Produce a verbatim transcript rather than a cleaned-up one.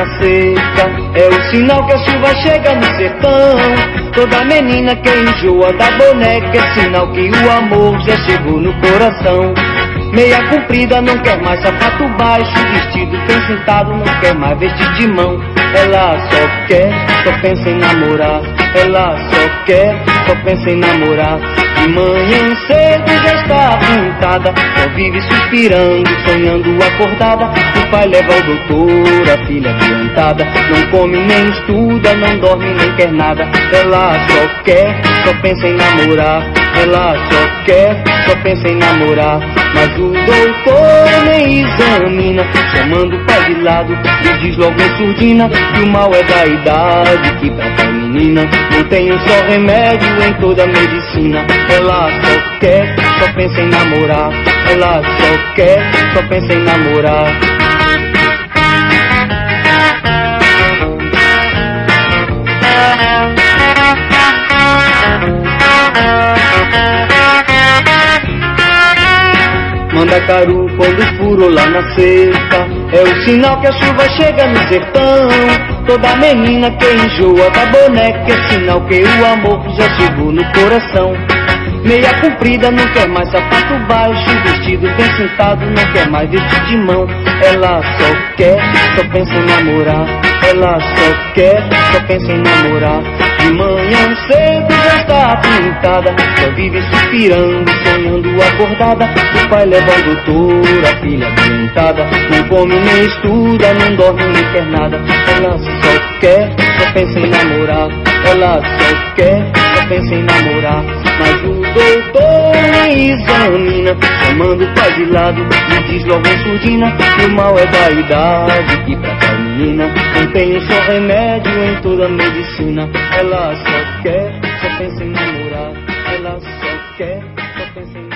seca, é o sinal que a chuva chega no sertão. Toda menina que enjoa da boneca é sinal que o amor já chegou no coração. Meia comprida não quer mais sapato baixo, vestido bem sentado não quer mais vestir de mão. Ela só quer, só pensa em namorar. Ela só quer, só pensa em namorar. De manhã cedo já está pintada, só vive suspirando, sonhando acordada. O pai leva ao doutor, a filha adiantada, não come nem estuda, não dorme nem quer nada. Ela só quer, só pensa em namorar. Ela só quer, só pensa em namorar. Mas o doutor nem examina, chamando o pai de lado e diz logo em surdina que o mal é da idade, que pra tal menina não tem um só remédio em toda a medicina. Ela só quer, só pensa em namorar. Ela só quer, só pensa em namorar. Mandacaru quando furou lá na seca, é o sinal que a chuva chega no sertão. Toda menina que enjoa da boneca é sinal que o amor já chegou no coração. Meia comprida não quer mais sapato baixo, vestido bem sentado não quer mais vestir de mão. Ela só quer, só pensa em namorar. Ela só quer, só pensa em namorar. De manhã cedo já está pintada, só vive suspirando, sonhando acordada. O pai leva ao doutor, a filha adiantada, não come nem estuda, não dorme nem quer nada. Ela só quer, só pensa em namorar. Ela só quer, só pensa em namorar. Mas o doutor nem examina, chamando o pai de lado e diz logo em surdina que o mal é da idade, que pra tal menina não tem um só remédio em toda a medicina. Ela só quer, só pensa em namorar. Ela só quer, só pensa em namorar.